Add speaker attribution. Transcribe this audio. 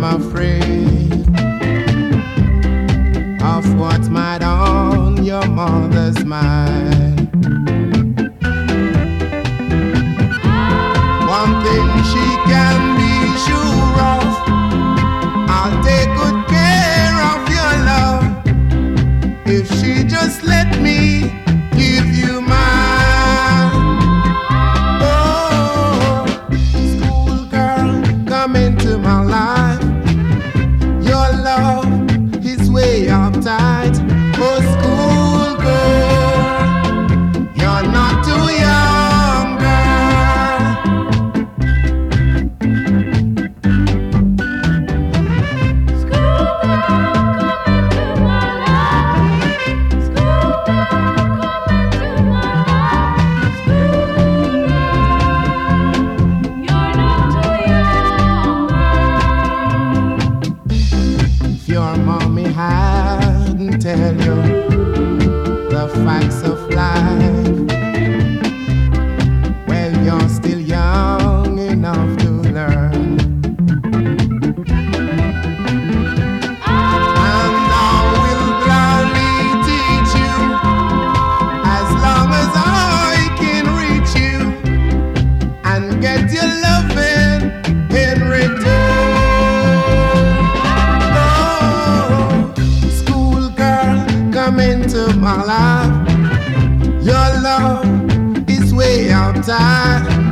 Speaker 1: afraid of what might on your mother's mind. One thing she can be sure of, I'll take good care of your love if she just let me give you mine. Oh, schoolgirl, come into my life. Your love is way uptight. Oh, schoolgirl, you're not too young, girl. If your mommy hadn't tell you the facts of life, well, you're still young enough to learn. And I will gladly teach you as long as I can reach you and get your loving in return. Oh, schoolgirl, come into my life. Your love is way outside.